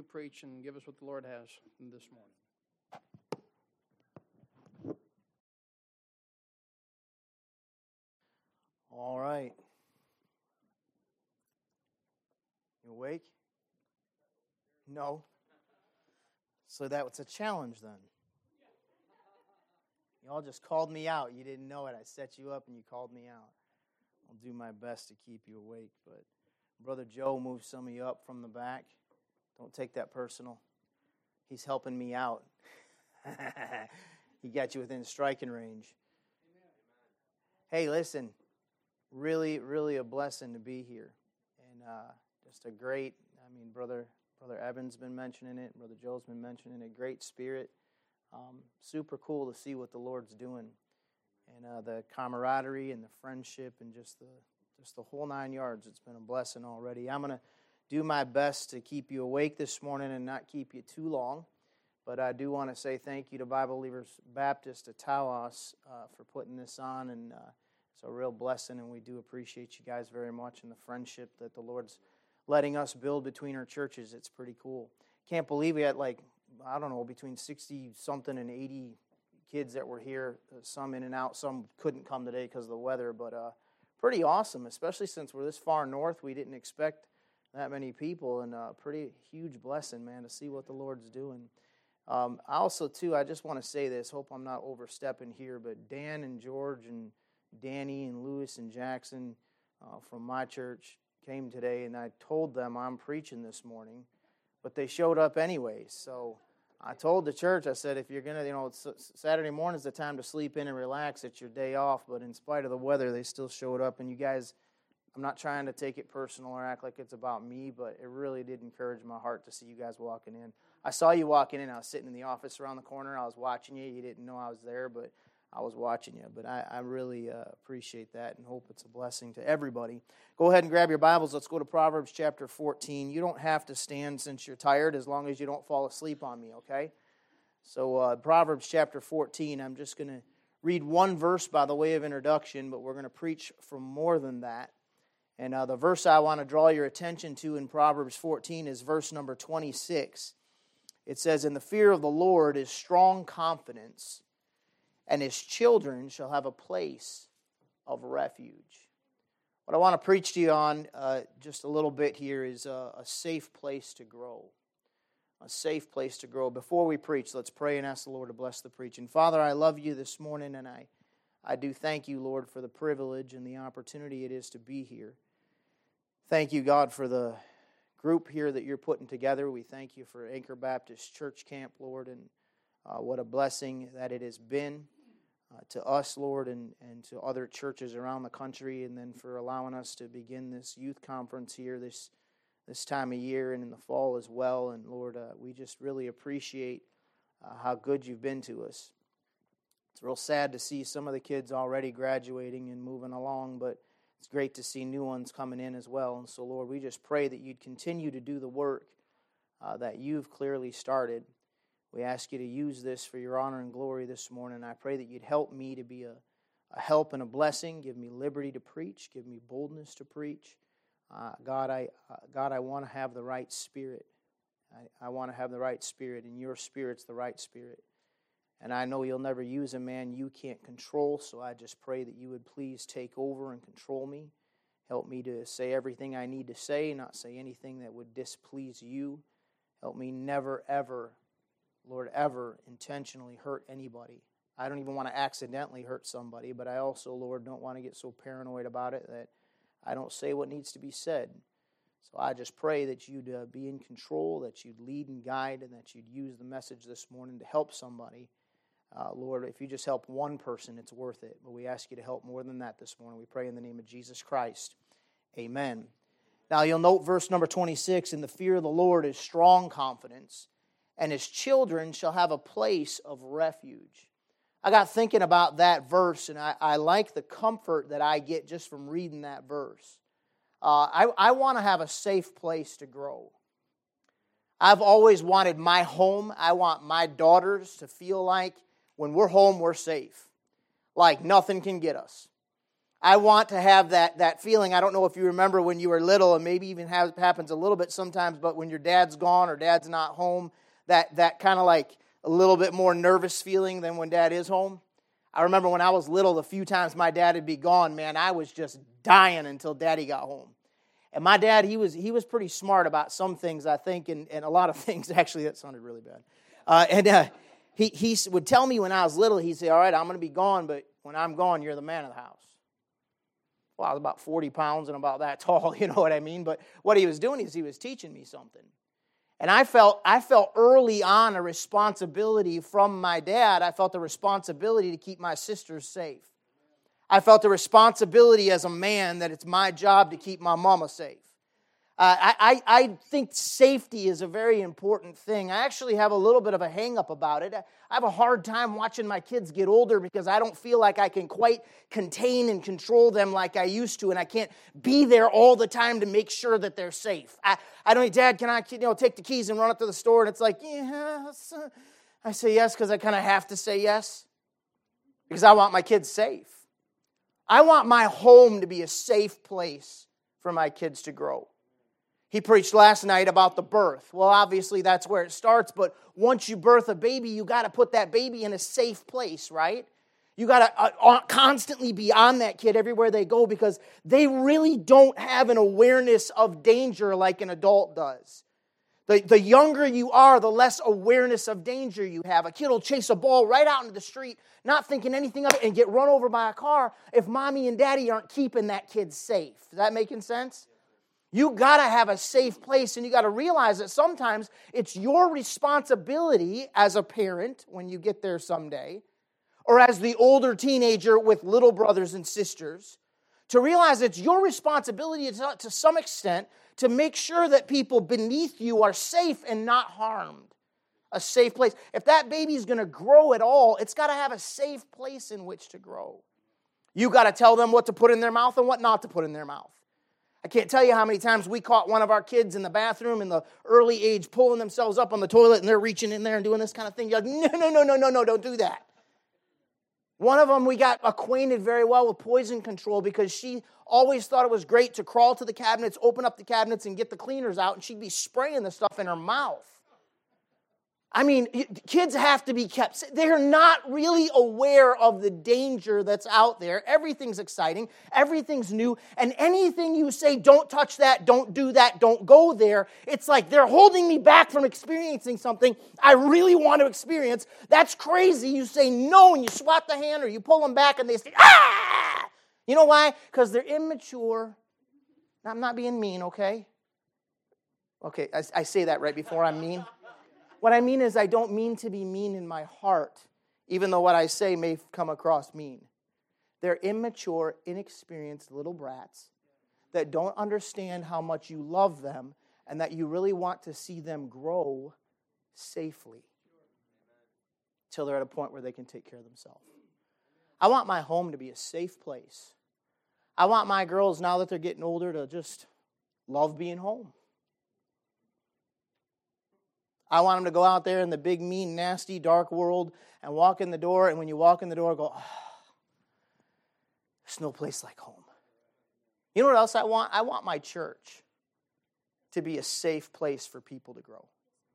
preach and give us what the Lord has this morning. All right. You awake? No. So that was a challenge then. Y'all just called me out. You didn't know it. I set you up and you called me out. I'll do my best to keep you awake. But Brother Joe moved some of you up from the back. Don't take that personal. He's helping me out. He got you within striking range. Hey, listen. Really, really a blessing to be here. And just a great, Brother Evan's been mentioning it. Brother Joe's been mentioning it. Great spirit. Super cool to see what the Lord's doing. And the camaraderie and the friendship and just the whole 9 yards. It's been a blessing already. I'm going to do my best to keep you awake this morning and not keep you too long. But I do want to say thank you to Bible Believers Baptist at Tawas for putting this on. And it's a real blessing, and we do appreciate you guys very much and the friendship that the Lord's letting us build between our churches. It's pretty cool. Can't believe we had between 60-something and 80 kids that were here, some in and out. Some couldn't come today because of the weather, but pretty awesome, especially since we're this far north. We didn't expect that many people, and pretty huge blessing, man, to see what the Lord's doing. I just want to say this. Hope I'm not overstepping here, but Dan and George and Danny and Lewis and Jackson from my church came today, and I told them I'm preaching this morning, but they showed up anyways. So I told the church, I said, if you're going to, Saturday morning is the time to sleep in and relax. It's your day off, but in spite of the weather, they still showed up. And you guys, I'm not trying to take it personal or act like it's about me, but it really did encourage my heart to see you guys walking in. I saw you walking in. I was sitting in the office around the corner. I was watching you. You didn't know I was there, but I was watching you. But I really appreciate that and hope it's a blessing to everybody. Go ahead and grab your Bibles. Let's go to Proverbs chapter 14. You don't have to stand since you're tired, as long as you don't fall asleep on me, okay? So Proverbs chapter 14, I'm just going to read one verse by the way of introduction, but we're going to preach from more than that. And the verse I want to draw your attention to in Proverbs 14 is verse number 26. It says, "And the fear of the Lord is strong confidence, and his children shall have a place of refuge." What I want to preach to you on just a little bit here is a safe place to grow. A safe place to grow. Before we preach, let's pray and ask the Lord to bless the preaching. Father, I love you this morning, and I do thank you, Lord, for the privilege and the opportunity it is to be here. Thank you, God, for the group here that you're putting together. We thank you for Anchor Baptist Church Camp, Lord, and what a blessing that it has been to us, Lord, and to other churches around the country, and then for allowing us to begin this youth conference here this time of year and in the fall as well. And Lord, we just really appreciate how good you've been to us. It's real sad to see some of the kids already graduating and moving along, but it's great to see new ones coming in as well. And so, Lord, we just pray that you'd continue to do the work that you've clearly started. We ask you to use this for your honor and glory this morning. I pray that you'd help me to be a help and a blessing. Give me liberty to preach. Give me boldness to preach. God, I want to have the right spirit. I want to have the right spirit, and your spirit's the right spirit. And I know you'll never use a man you can't control, so I just pray that you would please take over and control me. Help me to say everything I need to say, not say anything that would displease you. Help me never, ever, Lord, ever intentionally hurt anybody. I don't even want to accidentally hurt somebody, but I also, Lord, don't want to get so paranoid about it that I don't say what needs to be said. So I just pray that you'd be in control, that you'd lead and guide, and that you'd use the message this morning to help somebody. Lord, if you just help one person, it's worth it. But we ask you to help more than that this morning. We pray in the name of Jesus Christ. Amen. Now you'll note verse number 26, "And the fear of the Lord is strong confidence, and his children shall have a place of refuge." I got thinking about that verse, and I like the comfort that I get just from reading that verse. I want to have a safe place to grow. I've always wanted my home. I want my daughters to feel like when we're home, we're safe. Like nothing can get us. I want to have that feeling. I don't know if you remember when you were little, and maybe even happens a little bit sometimes, but when your dad's gone or dad's not home, that kind of like a little bit more nervous feeling than when dad is home. I remember when I was little, the few times my dad would be gone, man, I was just dying until daddy got home. And my dad, he was pretty smart about some things, I think, and a lot of things. Actually, that sounded really bad. He would tell me when I was little, he'd say, all right, I'm going to be gone, but when I'm gone, you're the man of the house. Well, I was about 40 pounds and about that tall, you know what I mean? But what he was doing is he was teaching me something. And I felt early on a responsibility from my dad. I felt the responsibility to keep my sisters safe. I felt the responsibility as a man that it's my job to keep my mama safe. I think safety is a very important thing. I actually have a little bit of a hang-up about it. I have a hard time watching my kids get older because I don't feel like I can quite contain and control them like I used to, and I can't be there all the time to make sure that they're safe. I don't, Dad, can I take the keys and run up to the store? And it's like, yes. I say yes because I kind of have to say yes because I want my kids safe. I want my home to be a safe place for my kids to grow. He preached last night about the birth. Well, obviously that's where it starts, but once you birth a baby, you got to put that baby in a safe place, right? You got to constantly be on that kid everywhere they go because they really don't have an awareness of danger like an adult does. The younger you are, the less awareness of danger you have. A kid will chase a ball right out into the street, not thinking anything of it, and get run over by a car if mommy and daddy aren't keeping that kid safe. Is that making sense? You got to have a safe place, and you got to realize that sometimes it's your responsibility as a parent when you get there someday, or as the older teenager with little brothers and sisters, to realize it's your responsibility to some extent to make sure that people beneath you are safe and not harmed. A safe place. If that baby is going to grow at all, it's got to have a safe place in which to grow. You got to tell them what to put in their mouth and what not to put in their mouth. I can't tell you how many times we caught one of our kids in the bathroom in the early age pulling themselves up on the toilet and they're reaching in there and doing this kind of thing. You're like, no, don't do that. One of them, we got acquainted very well with poison control because she always thought it was great to crawl to the cabinets, open up the cabinets, and get the cleaners out, and she'd be spraying the stuff in her mouth. I mean, kids have to be kept. They're not really aware of the danger that's out there. Everything's exciting. Everything's new. And anything you say, don't touch that, don't do that, don't go there, it's like they're holding me back from experiencing something I really want to experience. That's crazy. You say no and you swat the hand or you pull them back and they say, ah! You know why? Because they're immature. I'm not being mean, okay? Okay, I say that right before I'm mean. What I mean is I don't mean to be mean in my heart, even though what I say may come across mean. They're immature, inexperienced little brats that don't understand how much you love them and that you really want to see them grow safely till they're at a point where they can take care of themselves. I want my home to be a safe place. I want my girls, now that they're getting older, to just love being home. I want them to go out there in the big, mean, nasty, dark world and walk in the door, and when you walk in the door, go, oh, there's no place like home. You know what else I want? I want my church to be a safe place for people to grow.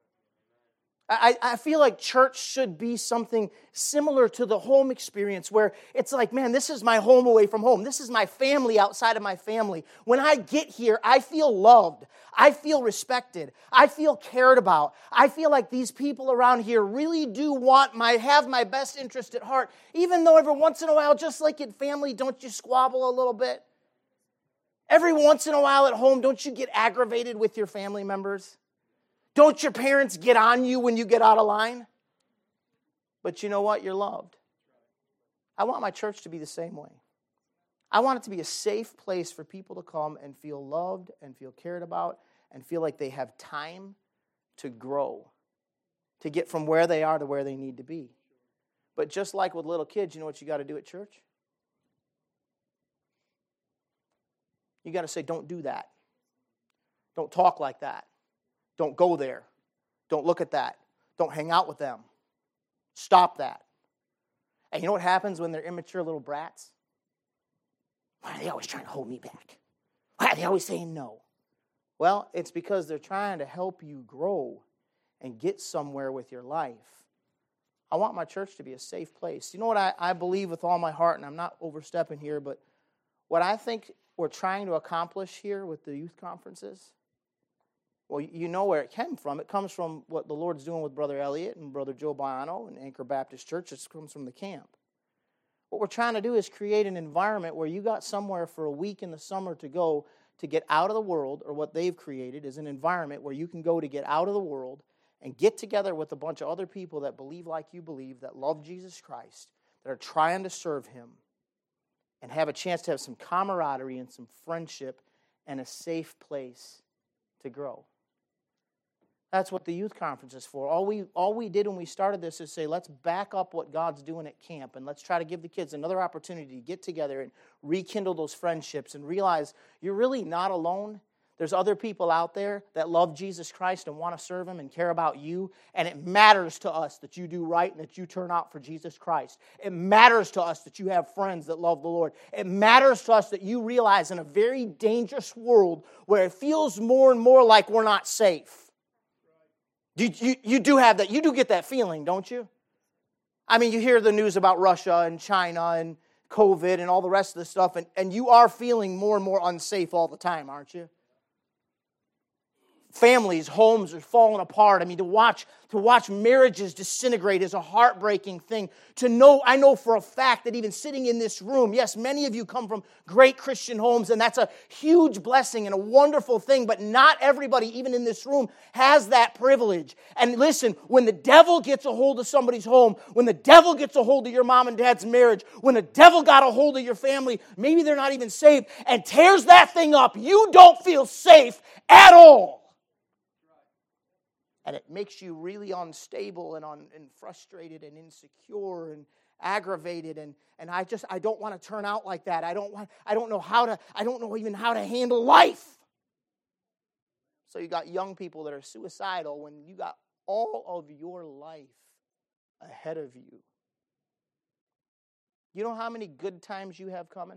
I feel like church should be something similar to the home experience where it's like, man, this is my home away from home. This is my family outside of my family. When I get here, I feel loved. I feel respected. I feel cared about. I feel like these people around here really do have my best interest at heart, even though every once in a while, just like in family, don't you squabble a little bit? Every once in a while at home, don't you get aggravated with your family members? Don't your parents get on you when you get out of line? But you know what? You're loved. I want my church to be the same way. I want it to be a safe place for people to come and feel loved and feel cared about and feel like they have time to grow, to get from where they are to where they need to be. But just like with little kids, you know what you got to do at church? You got to say, don't do that. Don't talk like that. Don't go there. Don't look at that. Don't hang out with them. Stop that. And you know what happens when they're immature little brats? Why are they always trying to hold me back? Why are they always saying no? Well, it's because they're trying to help you grow and get somewhere with your life. I want my church to be a safe place. You know what I believe with all my heart, and I'm not overstepping here, but what I think we're trying to accomplish here with the youth conferences, well, you know where it came from. It comes from what the Lord's doing with Brother Elliott and Brother Joe Biano and Anchor Baptist Church. It comes from the camp. What we're trying to do is create an environment where you got somewhere for a week in the summer to go to get out of the world, or what they've created is an environment where you can go to get out of the world and get together with a bunch of other people that believe like you believe, that love Jesus Christ, that are trying to serve Him, and have a chance to have some camaraderie and some friendship and a safe place to grow. That's what the youth conference is for. All we did when we started this is say, let's back up what God's doing at camp, and let's try to give the kids another opportunity to get together and rekindle those friendships and realize you're really not alone. There's other people out there that love Jesus Christ and want to serve Him and care about you, and it matters to us that you do right and that you turn out for Jesus Christ. It matters to us that you have friends that love the Lord. It matters to us that you realize in a very dangerous world where it feels more and more like we're not safe. You do have that. You do get that feeling, don't you? I mean, you hear the news about Russia and China and COVID and all the rest of the stuff, and you are feeling more and more unsafe all the time, aren't you? Families, homes are falling apart. I mean, to watch marriages disintegrate is a heartbreaking thing. I know for a fact that even sitting in this room, yes, many of you come from great Christian homes, and that's a huge blessing and a wonderful thing, but not everybody, even in this room, has that privilege. And listen, when the devil gets a hold of somebody's home, when the devil gets a hold of your mom and dad's marriage, when the devil got a hold of your family, maybe they're not even saved, and tears that thing up, you don't feel safe at all. And it makes you really unstable and frustrated and insecure and aggravated. And I don't want to turn out like that. I don't know even how to handle life. So you got young people that are suicidal when you got all of your life ahead of you. You know how many good times you have coming?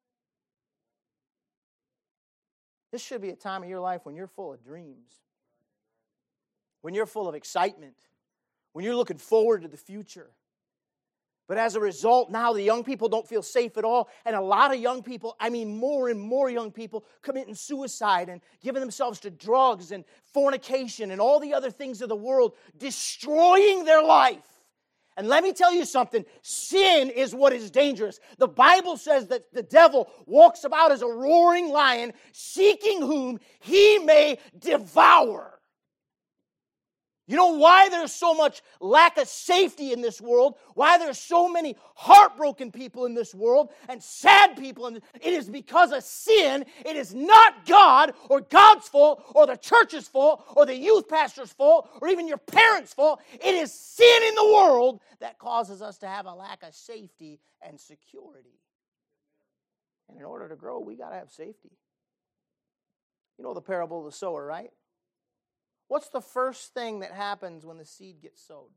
This should be a time of your life when you're full of dreams. When you're full of excitement, when you're looking forward to the future. But as a result, now the young people don't feel safe at all, and a lot of young people, I mean more and more young people, committing suicide and giving themselves to drugs and fornication and all the other things of the world, destroying their life. And let me tell you something, sin is what is dangerous. The Bible says that the devil walks about as a roaring lion, seeking whom he may devour. You know why there's so much lack of safety in this world? Why there's so many heartbroken people in this world and sad people? It is because of sin. It is not God or God's fault or the church's fault or the youth pastor's fault or even your parents' fault. It is sin in the world that causes us to have a lack of safety and security. And in order to grow, we got to have safety. You know the parable of the sower, right? What's the first thing that happens when the seed gets sowed?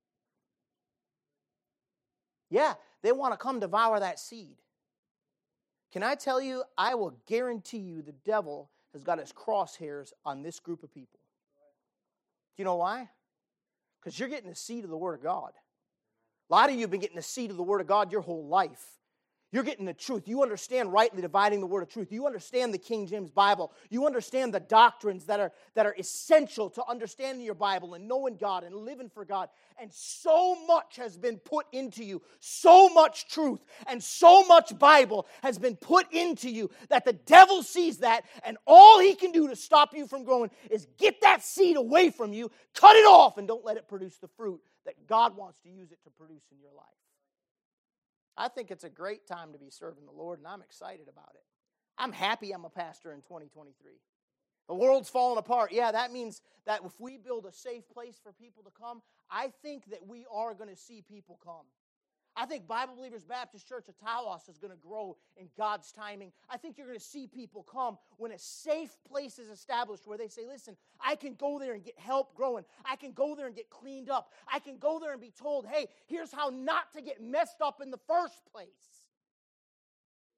Yeah, they want to come devour that seed. Can I tell you, I will guarantee you the devil has got his crosshairs on this group of people. Do you know why? Because you're getting the seed of the Word of God. A lot of you have been getting the seed of the Word of God your whole life. You're getting the truth. You understand rightly dividing the word of truth. You understand the King James Bible. You understand the doctrines that are essential to understanding your Bible and knowing God and living for God. And so much has been put into you. So much truth and so much Bible has been put into you that the devil sees that, and all he can do to stop you from growing is get that seed away from you, cut it off, and don't let it produce the fruit that God wants to use it to produce in your life. I think it's a great time to be serving the Lord, and I'm excited about it. I'm happy I'm a pastor in 2023. The world's falling apart. Yeah, that means that if we build a safe place for people to come, I think that we are going to see people come. I think Bible Believers Baptist Church of Tawas is going to grow in God's timing. I think you're going to see people come when a safe place is established where they say, listen, I can go there and get help growing. I can go there and get cleaned up. I can go there and be told, hey, here's how not to get messed up in the first place. A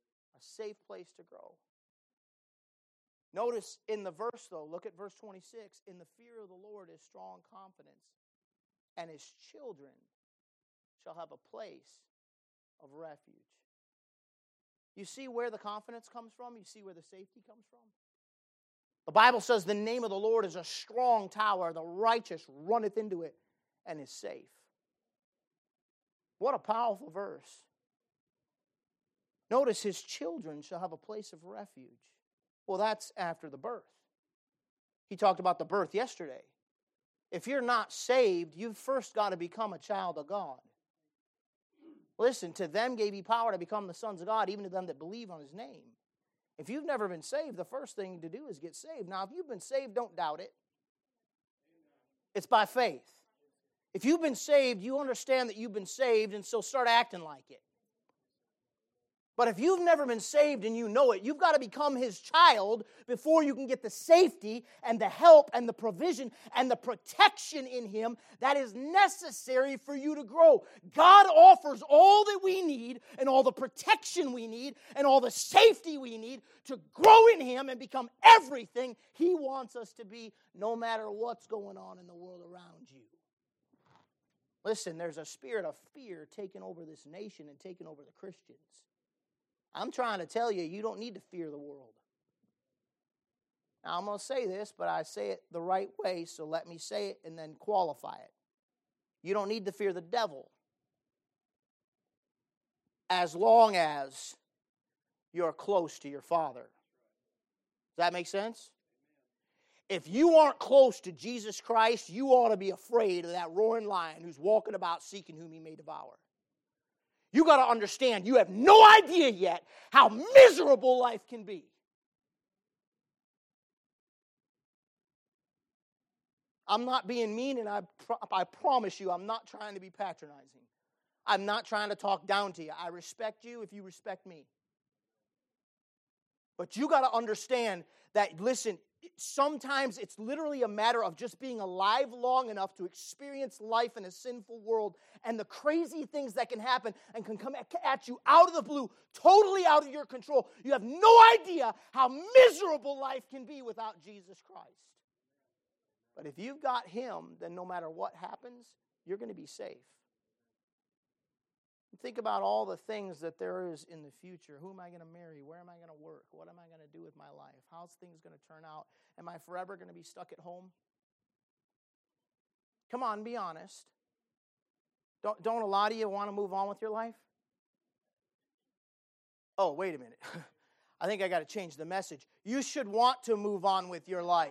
safe place to grow. Notice in the verse, though, look at verse 26. In the fear of the Lord is strong confidence, and his children shall have a place of refuge. You see where the confidence comes from? You see where the safety comes from? The Bible says the name of the Lord is a strong tower. The righteous runneth into it and is safe. What a powerful verse. Notice his children shall have a place of refuge. Well, that's after the birth. He talked about the birth yesterday. If you're not saved, you've first got to become a child of God. Listen, to them gave he power to become the sons of God, even to them that believe on his name. If you've never been saved, the first thing to do is get saved. Now, if you've been saved, don't doubt it. It's by faith. If you've been saved, you understand that you've been saved, and so start acting like it. But if you've never been saved and you know it, you've got to become his child before you can get the safety and the help and the provision and the protection in him that is necessary for you to grow. God offers all that we need and all the protection we need and all the safety we need to grow in him and become everything he wants us to be, no matter what's going on in the world around you. Listen, there's a spirit of fear taking over this nation and taking over the Christians. I'm trying to tell you, you don't need to fear the world. Now, I'm going to say this, but I say it the right way, so let me say it and then qualify it. You don't need to fear the devil as long as you're close to your Father. Does that make sense? If you aren't close to Jesus Christ, you ought to be afraid of that roaring lion who's walking about seeking whom he may devour. You got to understand, you have no idea yet how miserable life can be. I'm not being mean, and I promise you, I'm not trying to be patronizing. I'm not trying to talk down to you. I respect you if you respect me. But you got to understand that, listen, sometimes it's literally a matter of just being alive long enough to experience life in a sinful world and the crazy things that can happen and can come at you out of the blue, totally out of your control. You have no idea how miserable life can be without Jesus Christ. But if you've got him, then no matter what happens, you're going to be safe. Think about all the things that there is in the future. Who am I going to marry? Where am I going to work? What am I going to do with my life? How's things going to turn out? Am I forever going to be stuck at home? Come on, be honest. Don't a lot of you want to move on with your life? Oh, wait a minute. I think I got to change the message. You should want to move on with your life.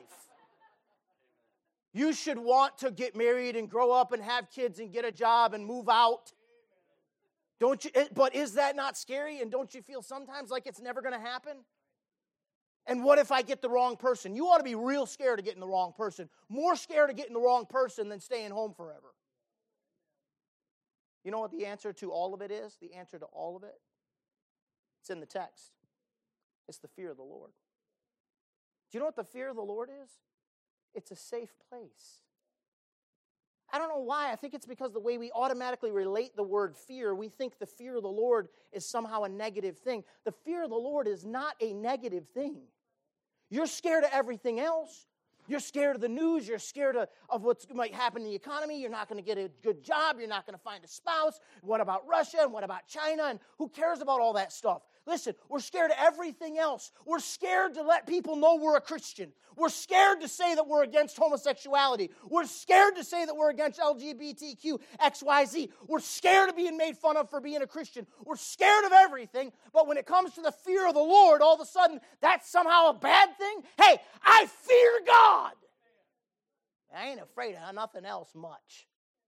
You should want to get married and grow up and have kids and get a job and move out. Don't you? But is that not scary? And don't you feel sometimes like it's never going to happen? And what if I get the wrong person? You ought to be real scared of getting the wrong person. More scared of getting the wrong person than staying home forever. You know what the answer to all of it is? The answer to all of it? It's in the text. It's the fear of the Lord. Do you know what the fear of the Lord is? It's a safe place. I don't know why. I think it's because the way we automatically relate the word fear, we think the fear of the Lord is somehow a negative thing. The fear of the Lord is not a negative thing. You're scared of everything else. You're scared of the news. You're scared of what might happen in the economy. You're not going to get a good job. You're not going to find a spouse. What about Russia? And what about China? And who cares about all that stuff? Listen, we're scared of everything else. We're scared to let people know we're a Christian. We're scared to say that we're against homosexuality. We're scared to say that we're against LGBTQ, XYZ. We're scared of being made fun of for being a Christian. We're scared of everything. But when it comes to the fear of the Lord, all of a sudden, that's somehow a bad thing? Hey, I fear God. I ain't afraid of nothing else much.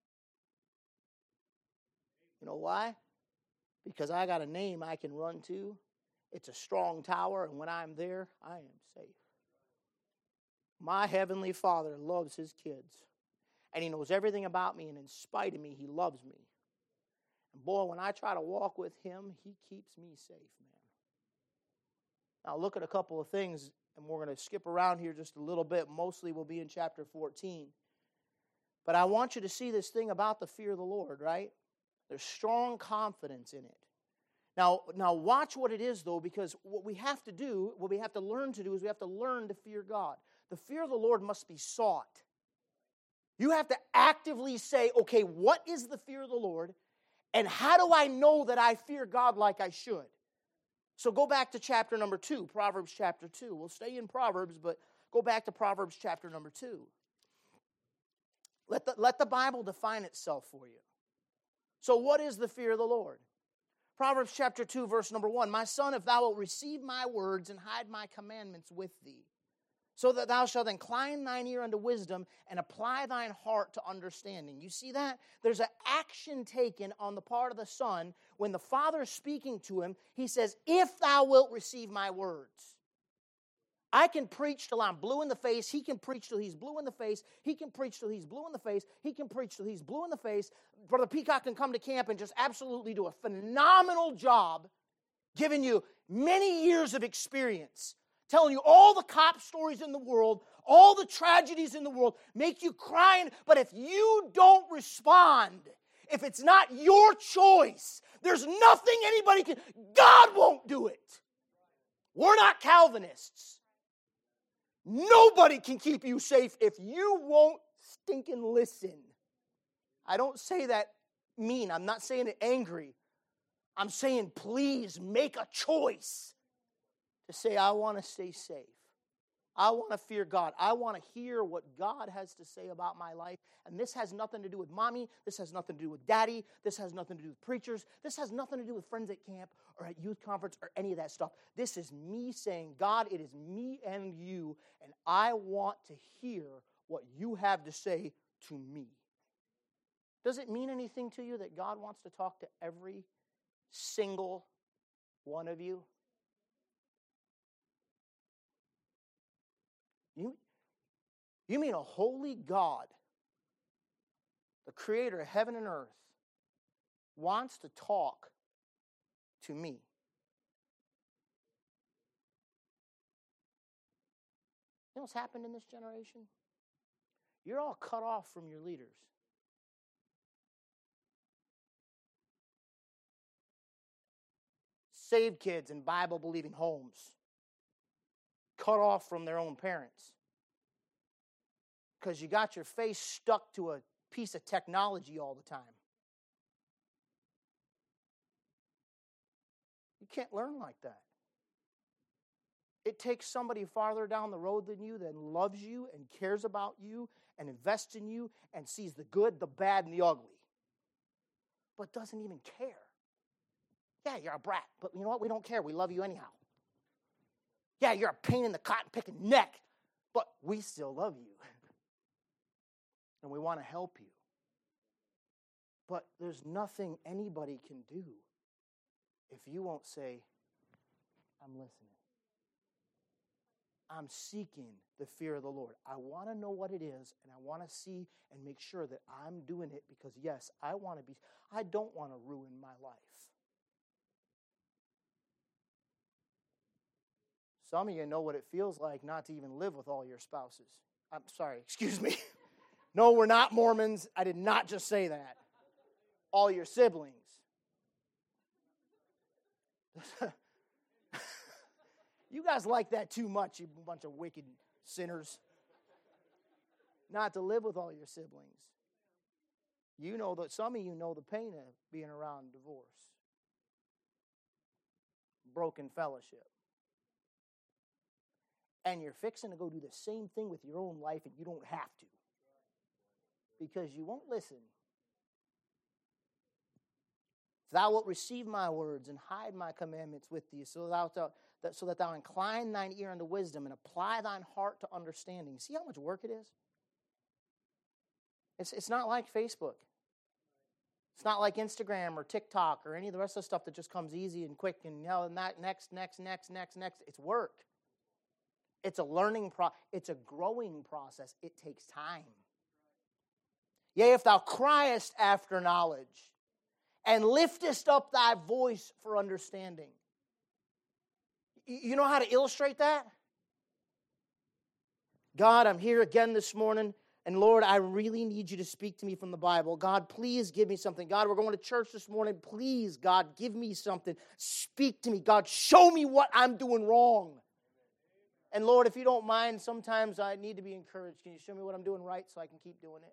You know why? Because I got a name I can run to. It's a strong tower, and when I'm there, I am safe. My heavenly Father loves his kids, and he knows everything about me, and in spite of me, he loves me. And boy, when I try to walk with him, he keeps me safe, man. Now look at a couple of things, and we're going to skip around here just a little bit. Mostly we'll be in chapter 14. But I want you to see this thing about the fear of the Lord, right? There's strong confidence in it. Now watch what it is, though, because what we have to do, what we have to learn to do, is we have to learn to fear God. The fear of the Lord must be sought. You have to actively say, okay, what is the fear of the Lord, and how do I know that I fear God like I should? So go back to chapter number 2, Proverbs chapter 2. We'll stay in Proverbs, but go back to Proverbs chapter number 2. Let the Bible define itself for you. So what is the fear of the Lord? Proverbs chapter 2, verse number 1. My son, if thou wilt receive my words and hide my commandments with thee, so that thou shalt incline thine ear unto wisdom and apply thine heart to understanding. You see that? There's an action taken on the part of the son. When the father is speaking to him, he says, if thou wilt receive my words. I can preach till I'm blue in the face. He can preach till he's blue in the face. He can preach till he's blue in the face. He can preach till he's blue in the face. Brother Peacock can come to camp and just absolutely do a phenomenal job, giving you many years of experience, telling you all the cop stories in the world, all the tragedies in the world, make you crying. But if you don't respond, if it's not your choice, there's nothing anybody can, God won't do it. We're not Calvinists. Nobody can keep you safe if you won't stinking listen. I don't say that mean. I'm not saying it angry. I'm saying please make a choice to say, I want to stay safe. I want to fear God. I want to hear what God has to say about my life. And this has nothing to do with mommy. This has nothing to do with daddy. This has nothing to do with preachers. This has nothing to do with friends at camp or at youth conference or any of that stuff. This is me saying, God, it is me and you, and I want to hear what you have to say to me. Does it mean anything to you that God wants to talk to every single one of you? You mean a holy God, the creator of heaven and earth, wants to talk to me? You know what's happened in this generation? You're all cut off from your leaders. Saved kids in Bible-believing homes, cut off from their own parents. Because you got your face stuck to a piece of technology all the time. You can't learn like that. It takes somebody farther down the road than you that loves you and cares about you and invests in you and sees the good, the bad, and the ugly, but doesn't even care. Yeah, you're a brat, but you know what? We don't care. We love you anyhow. Yeah, you're a pain in the cotton-picking neck, but we still love you. And we want to help you. But there's nothing anybody can do if you won't say, I'm listening. I'm seeking the fear of the Lord. I want to know what it is, and I want to see and make sure that I'm doing it because, yes, I don't want to ruin my life. Some of you know what it feels like not to even live with all your spouses. I'm sorry, excuse me. No, we're not Mormons. I did not just say that. All your siblings. You guys like that too much, you bunch of wicked sinners. Not to live with all your siblings. You know that some of you know the pain of being around divorce. Broken fellowship. And you're fixing to go do the same thing with your own life, and you don't have to. Because you won't listen. If thou wilt receive my words and hide my commandments with thee, so that thou incline thine ear unto wisdom and apply thine heart to understanding. See how much work it is? It's not like Facebook. It's not like Instagram or TikTok or any of the rest of the stuff that just comes easy and quick and next. It's work. It's a learning process. It's a growing process. It takes time. Yea, if thou criest after knowledge, and liftest up thy voice for understanding. You know how to illustrate that? God, I'm here again this morning. And Lord, I really need you to speak to me from the Bible. God, please give me something. God, we're going to church this morning. Please, God, give me something. Speak to me. God, show me what I'm doing wrong. And Lord, if you don't mind, sometimes I need to be encouraged. Can you show me what I'm doing right so I can keep doing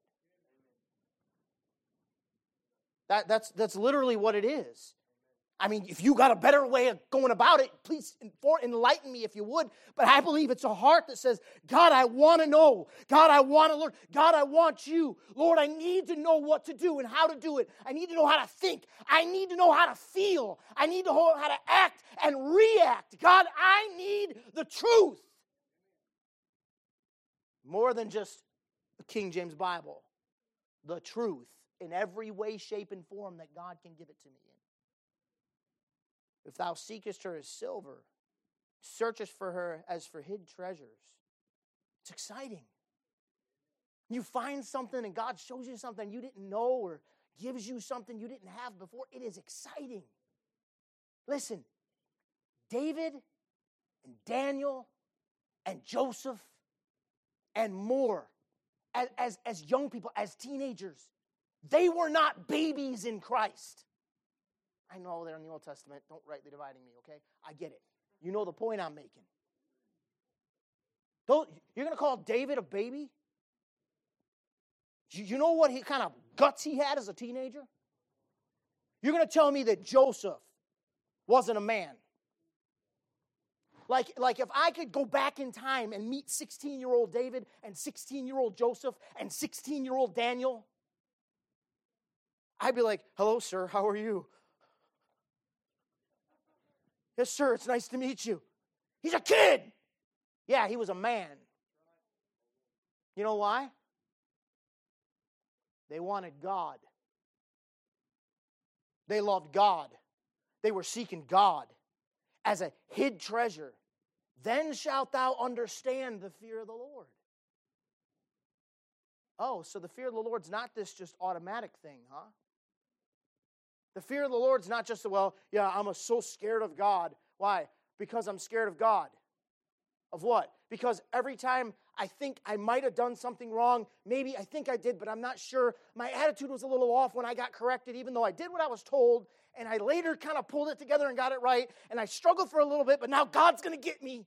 it? That's literally what it is. I mean, if you got a better way of going about it, please enlighten me if you would. But I believe it's a heart that says, God, I want to know. God, I want to learn. God, I want you. Lord, I need to know what to do and how to do it. I need to know how to think. I need to know how to feel. I need to know how to act and react. God, I need the truth. More than just the King James Bible. The truth in every way, shape, and form that God can give it to me in. If thou seekest her as silver, searchest for her as for hid treasures. It's exciting. You find something and God shows you something you didn't know or gives you something you didn't have before. It is exciting. Listen, David and Daniel and Joseph and more, as young people, as teenagers, they were not babies in Christ. I know they're in the Old Testament. Don't rightly dividing me, okay? I get it. You know the point I'm making. You're going to call David a baby? You know what kind of guts he had as a teenager? You're going to tell me that Joseph wasn't a man? Like if I could go back in time and meet 16-year-old David and 16-year-old Joseph and 16-year-old Daniel, I'd be like, hello, sir, how are you? Yes, sir, it's nice to meet you. He's a kid. Yeah, he was a man. You know why? They wanted God. They loved God. They were seeking God as a hid treasure. Then shalt thou understand the fear of the Lord. Oh, so the fear of the Lord's not this just automatic thing, huh? The fear of the Lord's not just, well, yeah, I'm so scared of God. Why? Because I'm scared of God. Of what? Because every time I think I might have done something wrong, maybe I think I did, but I'm not sure. My attitude was a little off when I got corrected, even though I did what I was told, and I later kind of pulled it together and got it right, and I struggled for a little bit, but now God's going to get me.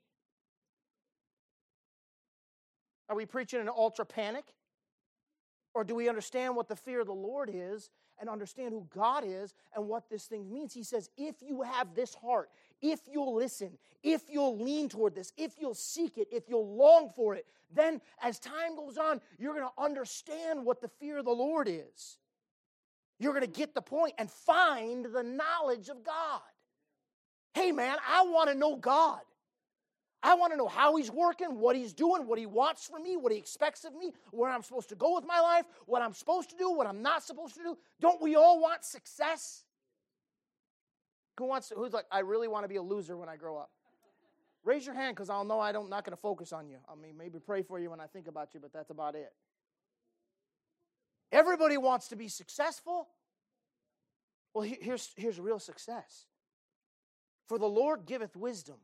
Are we preaching an ultra panic? Or do we understand what the fear of the Lord is and understand who God is and what this thing means? He says, if you have this heart, if you'll listen, if you'll lean toward this, if you'll seek it, if you'll long for it, then as time goes on, you're going to understand what the fear of the Lord is. You're going to get the point and find the knowledge of God. Hey, man, I want to know God. I want to know how He's working, what He's doing, what He wants from me, what He expects of me, where I'm supposed to go with my life, what I'm supposed to do, what I'm not supposed to do. Don't we all want success? Who's like, I really want to be a loser when I grow up? Raise your hand because I'll know I'm not going to focus on you. I mean, maybe pray for you when I think about you, but that's about it. Everybody wants to be successful. Well, here's real success. For the Lord giveth wisdom.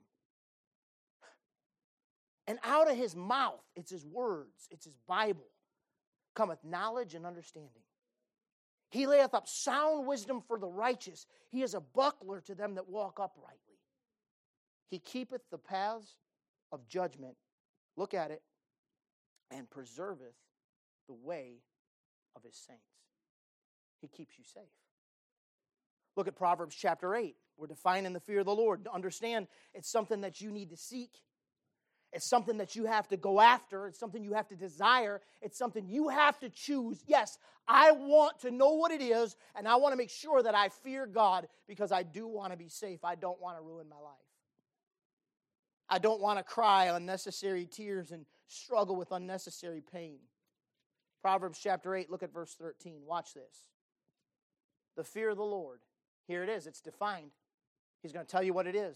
And out of His mouth, it's His words, it's His Bible, cometh knowledge and understanding. He layeth up sound wisdom for the righteous. He is a buckler to them that walk uprightly. He keepeth the paths of judgment, look at it, and preserveth the way of His saints. He keeps you safe. Look at Proverbs chapter 8. We're defining the fear of the Lord. To understand, it's something that you need to seek. It's something that you have to go after. It's something you have to desire. It's something you have to choose. Yes, I want to know what it is, and I want to make sure that I fear God because I do want to be safe. I don't want to ruin my life. I don't want to cry unnecessary tears and struggle with unnecessary pain. Proverbs chapter 8, look at verse 13. Watch this. The fear of the Lord. Here it is. It's defined. He's going to tell you what it is.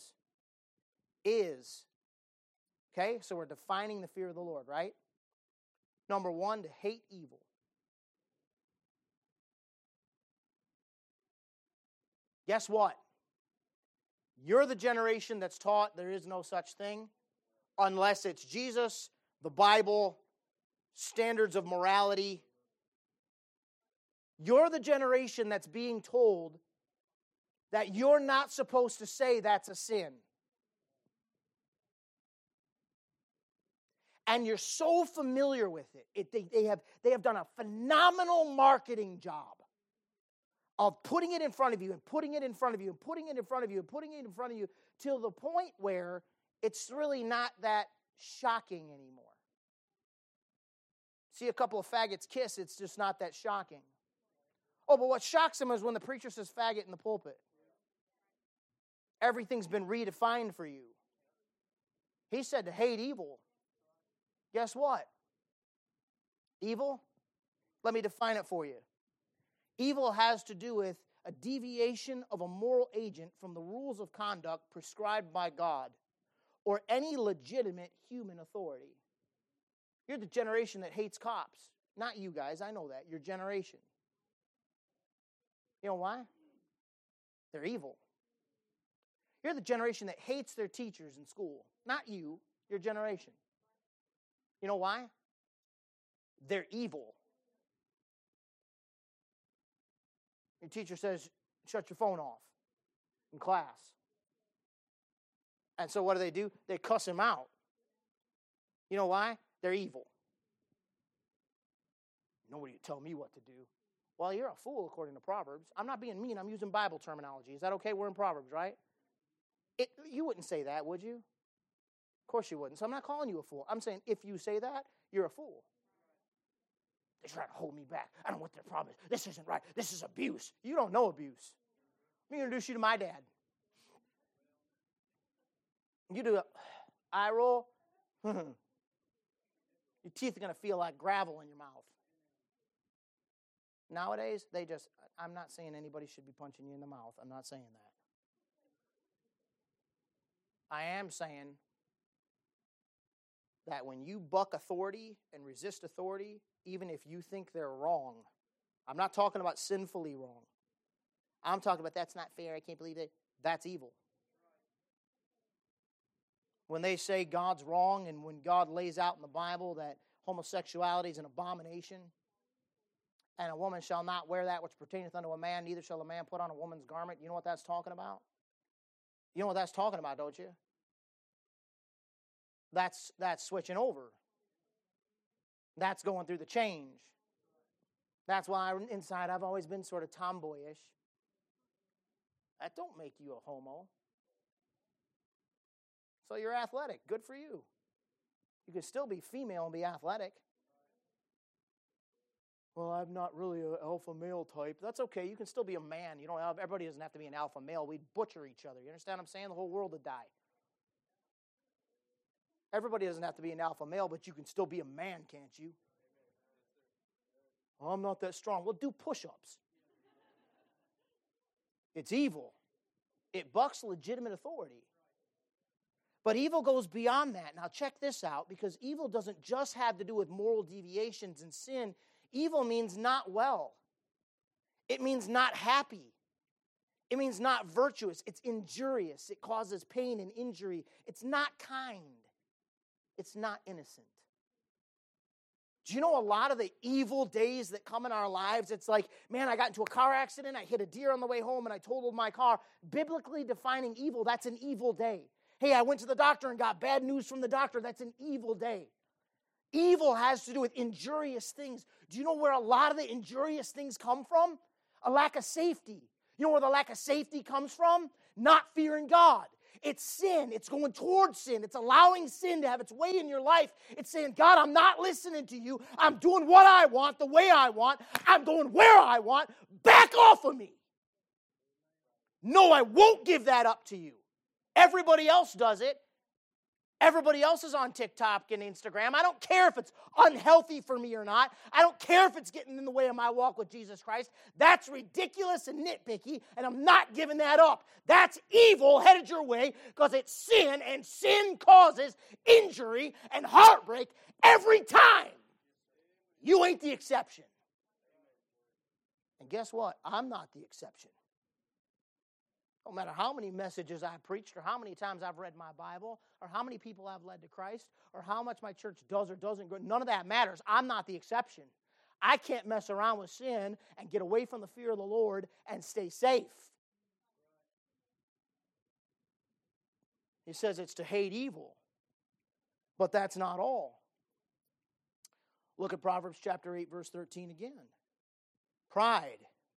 Okay, so we're defining the fear of the Lord, right? Number one, to hate evil. Guess what? You're the generation that's taught there is no such thing unless it's Jesus, the Bible, standards of morality. You're the generation that's being told that you're not supposed to say that's a sin. And you're so familiar with it. They have done a phenomenal marketing job of putting it in front of you and putting it in front of you and putting it in front of you and putting it in front of you till the point where it's really not that shocking anymore. See a couple of faggots kiss, it's just not that shocking. Oh, but what shocks them is when the preacher says faggot in the pulpit. Everything's been redefined for you. He said to hate evil. Guess what? Evil, let me define it for you. Evil has to do with a deviation of a moral agent from the rules of conduct prescribed by God or any legitimate human authority. You're the generation that hates cops. Not you guys, I know that. Your generation. You know why? They're evil. You're the generation that hates their teachers in school. Not you, your generation. You know why? They're evil. Your teacher says, shut your phone off in class. And so what do? They cuss him out. You know why? They're evil. Nobody tell me what to do. Well, you're a fool according to Proverbs. I'm not being mean. I'm using Bible terminology. Is that okay? We're in Proverbs, right? You wouldn't say that, would you? Of course you wouldn't. So I'm not calling you a fool. I'm saying if you say that, you're a fool. They try to hold me back. I don't know what their problem is. This isn't right. This is abuse. You don't know abuse. Let me introduce you to my dad. You do an eye roll. Your teeth are going to feel like gravel in your mouth. Nowadays, I'm not saying anybody should be punching you in the mouth. I'm not saying that. I am saying that when you buck authority and resist authority, even if you think they're wrong, I'm not talking about sinfully wrong. I'm talking about that's not fair, I can't believe it. That's evil. When they say God's wrong and when God lays out in the Bible that homosexuality is an abomination and a woman shall not wear that which pertaineth unto a man, neither shall a man put on a woman's garment, you know what that's talking about? You know what that's talking about, don't you? That's switching over. That's going through the change. That's why inside I've always been sort of tomboyish. That don't make you a homo. So you're athletic. Good for you. You can still be female and be athletic. Well, I'm not really an alpha male type. That's okay. You can still be a man. You know, everybody doesn't have to be an alpha male. We'd butcher each other. You understand what I'm saying? The whole world would die. Everybody doesn't have to be an alpha male, but you can still be a man, can't you? Well, I'm not that strong. Well, do push-ups. It's evil. It bucks legitimate authority. But evil goes beyond that. Now check this out, because evil doesn't just have to do with moral deviations and sin. Evil means not well. It means not happy. It means not virtuous. It's injurious. It causes pain and injury. It's not kind. It's not innocent. Do you know a lot of the evil days that come in our lives? It's like, man, I got into a car accident. I hit a deer on the way home and I totaled my car. Biblically defining evil, that's an evil day. Hey, I went to the doctor and got bad news from the doctor. That's an evil day. Evil has to do with injurious things. Do you know where a lot of the injurious things come from? A lack of safety. You know where the lack of safety comes from? Not fearing God. It's sin. It's going towards sin. It's allowing sin to have its way in your life. It's saying, God, I'm not listening to you. I'm doing what I want, the way I want. I'm going where I want. Back off of me. No, I won't give that up to you. Everybody else does it. Everybody else is on TikTok and Instagram. I don't care if it's unhealthy for me or not. I don't care if it's getting in the way of my walk with Jesus Christ. That's ridiculous and nitpicky, and I'm not giving that up. That's evil headed your way because it's sin, and sin causes injury and heartbreak every time. You ain't the exception. And guess what? I'm not the exception. No matter how many messages I've preached or how many times I've read my Bible or how many people I've led to Christ or how much my church does or doesn't go, none of that matters. I'm not the exception. I can't mess around with sin and get away from the fear of the Lord and stay safe. He says it's to hate evil. But that's not all. Look at Proverbs chapter 8, verse 13 again. Pride.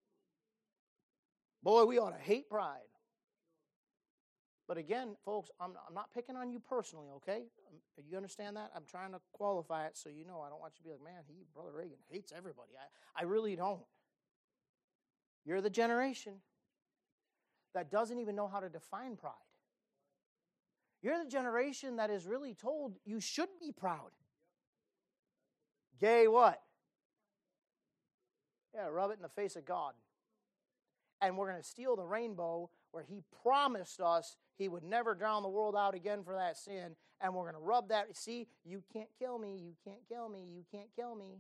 Boy, we ought to hate pride. But again, folks, I'm not picking on you personally, okay? You understand that? I'm trying to qualify it so you know. I don't want you to be like, man, Brother Reagan hates everybody. I really don't. You're the generation that doesn't even know how to define pride. You're the generation that is really told you should be proud. Gay what? Yeah, rub it in the face of God. And we're going to steal the rainbow where He promised us He would never drown the world out again for that sin. And we're going to rub that. See, you can't kill me. You can't kill me. You can't kill me.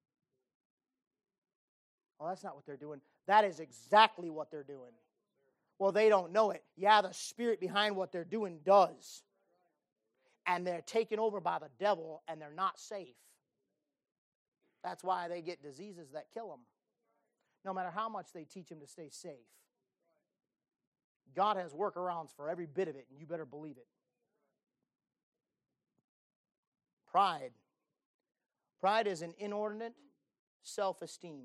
Well, that's not what they're doing. That is exactly what they're doing. Well, they don't know it. Yeah, the spirit behind what they're doing does. And they're taken over by the devil and they're not safe. That's why they get diseases that kill them. No matter how much they teach them to stay safe. God has workarounds for every bit of it, and you better believe it. Pride. Pride is an inordinate self-esteem.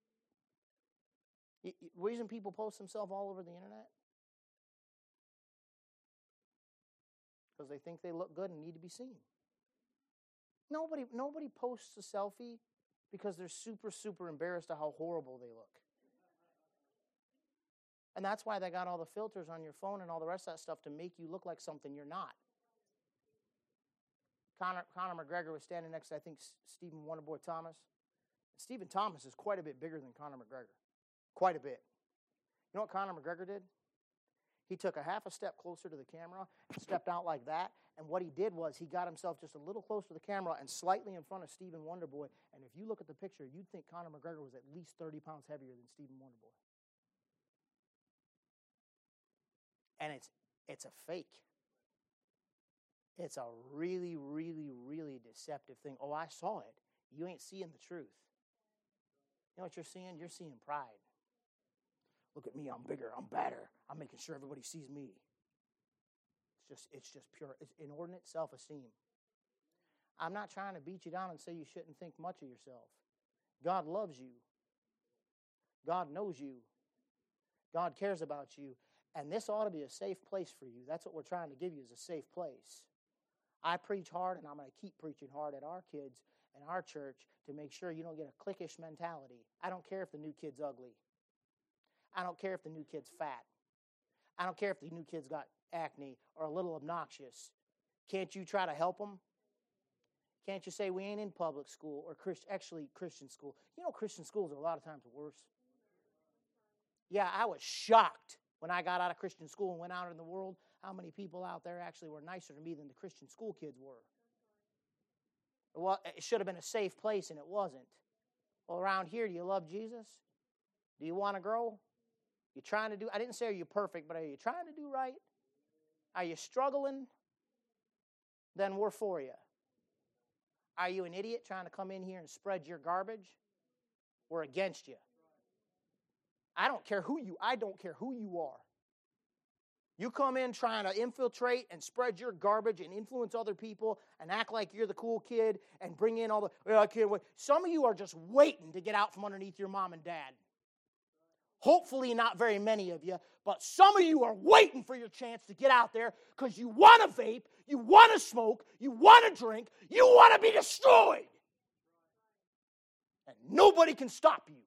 The reason people post themselves all over the internet? Because they think they look good and need to be seen. Nobody posts a selfie because they're super, super embarrassed of how horrible they look. And that's why they got all the filters on your phone and all the rest of that stuff to make you look like something you're not. Conor McGregor was standing next to, I think, Stephen Wonderboy Thomas. Stephen Thomas is quite a bit bigger than Conor McGregor. Quite a bit. You know what Conor McGregor did? He took a half a step closer to the camera and stepped out like that. And what he did was he got himself just a little closer to the camera and slightly in front of Stephen Wonderboy. And if you look at the picture, you'd think Conor McGregor was at least 30 pounds heavier than Stephen Wonderboy. And it's a fake. It's a really, really, really deceptive thing. Oh, I saw it. You ain't seeing the truth. You know what you're seeing? You're seeing pride. Look at me, I'm bigger, I'm badder. I'm making sure everybody sees me. It's just pure, it's inordinate self-esteem. I'm not trying to beat you down and say you shouldn't think much of yourself. God loves you. God knows you. God cares about you. And this ought to be a safe place for you. That's what we're trying to give you, is a safe place. I preach hard, and I'm going to keep preaching hard at our kids and our church to make sure you don't get a cliquish mentality. I don't care if the new kid's ugly. I don't care if the new kid's fat. I don't care if the new kid's got acne or a little obnoxious. Can't you try to help them? Can't you say we ain't in public school or Christian school? You know, Christian schools are a lot of times worse. Yeah, I was shocked when I got out of Christian school and went out in the world how many people out there actually were nicer to me than the Christian school kids were. Well, it should have been a safe place, and it wasn't. Well, around here, do you love Jesus? Do you want to grow? You trying to do, I didn't say are you perfect, but are you trying to do right? Are you struggling? Then we're for you. Are you an idiot trying to come in here and spread your garbage? We're against you. I don't care who you are. You come in trying to infiltrate and spread your garbage and influence other people and act like you're the cool kid and bring in all the, well, I can't wait. Some of you are just waiting to get out from underneath your mom and dad. Hopefully not very many of you, but some of you are waiting for your chance to get out there because you want to vape, you want to smoke, you want to drink, you want to be destroyed. And nobody can stop you.